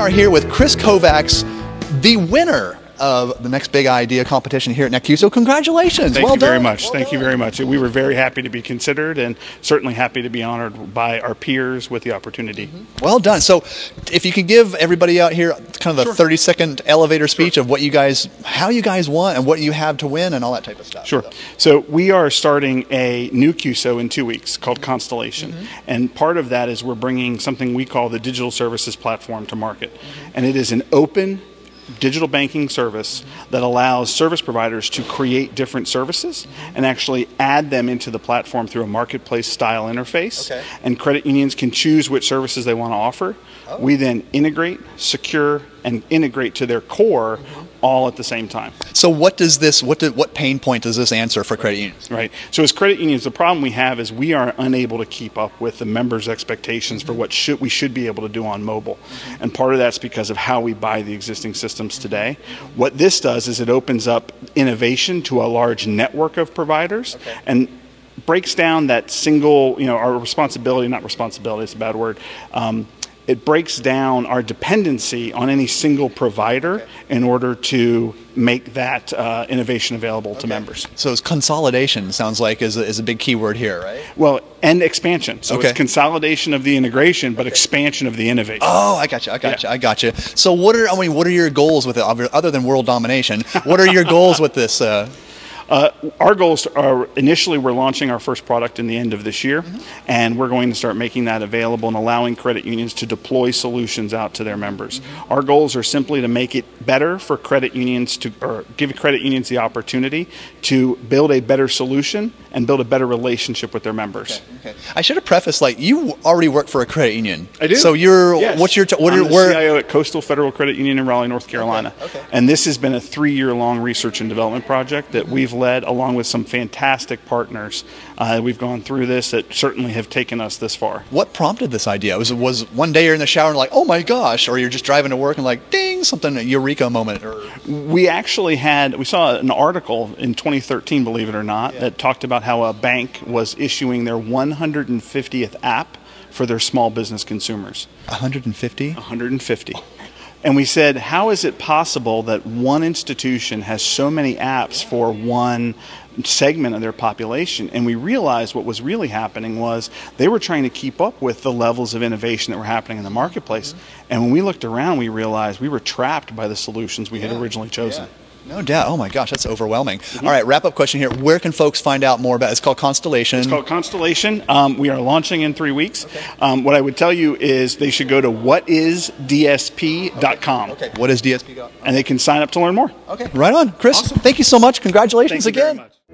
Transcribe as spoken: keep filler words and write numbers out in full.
are here with Chris Kovacs, the winner of the Next Big Idea competition here at NetQ. So congratulations. Thank well you done. very much. Well Thank done. you very much. We were very happy to be considered and certainly happy to be honored by our peers with the opportunity. Mm-hmm. Well done. So if you could give everybody out here kind of a Sure. thirty second elevator speech Sure. of what you guys, how you guys won and what you have to win and all that type of stuff. Sure. So we are starting a new Q S O in two weeks called Constellation. Mm-hmm. And part of that is we're bringing something we call the Digital Services Platform to market. Mm-hmm. And it is an open digital banking service that allows service providers to create different services and actually add them into the platform through a marketplace style interface. Okay. And credit unions can choose which services they want to offer. Oh. We then integrate, secure, and integrate to their core all at the same time. So what does this, what do, what pain point does this answer for credit unions? Right. So as credit unions, the problem we have is we are unable to keep up with the members' expectations for what should we should be able to do on mobile. And part of that's because of how we buy the existing systems today. What this does is it opens up innovation to a large network of providers. Okay. And breaks down that single, you know, our responsibility, not responsibility, it's a bad word, um, it breaks down our dependency on any single provider okay. in order to make that uh, innovation available okay. to members. So it's consolidation, sounds like, is a, is a big keyword here, right? Well, and expansion. So okay. it's consolidation of the integration, but okay. expansion of the innovation. Oh, I got you, I got yeah. you, I got you. So what are, I mean, what are your goals with it, other than world domination? What are your goals with this? Uh, Uh, our goals are, initially we're launching our first product in the end of this year, mm-hmm. and we're going to start making that available and allowing credit unions to deploy solutions out to their members. Mm-hmm. Our goals are simply to make it better for credit unions to, or give credit unions the opportunity to build a better solution and build a better relationship with their members. Okay. Okay. I should have prefaced, like, you already work for a credit union. I do. So you're, yes. what's your, t- what I'm are, the where? C I O at Coastal Federal Credit Union in Raleigh, North Carolina. Okay. Okay. And this has been a three-year-long research and development project that mm-hmm. we've led along with some fantastic partners. Uh, we've gone through this that certainly have taken us this far. What prompted this idea? Was was one day you're in the shower and like, oh my gosh, or you're just driving to work and like, ding, something, a eureka moment? Or we actually had, we saw an article in twenty thirteen, believe it or not, yeah. that talked about how a bank was issuing their one hundred fiftieth app for their small business consumers. one hundred fifty? one hundred fifty. And we said, how is it possible that one institution has so many apps for one segment of their population? And we realized what was really happening was they were trying to keep up with the levels of innovation that were happening in the marketplace. Mm-hmm. And when we looked around, we realized we were trapped by the solutions we yeah. had originally chosen. Yeah. No doubt. Oh my gosh, that's overwhelming. Mm-hmm. All right, wrap-up question here. Where can folks find out more about it? It's called Constellation. It's called Constellation. Um, we are launching in three weeks. Okay. Um, what I would tell you is they should go to what is D S P dot com. Okay. Okay. What is D S P dot com? And they can sign up to learn more. Okay. Right on. Chris, awesome. Thank you so much. Congratulations Thank you again. very much.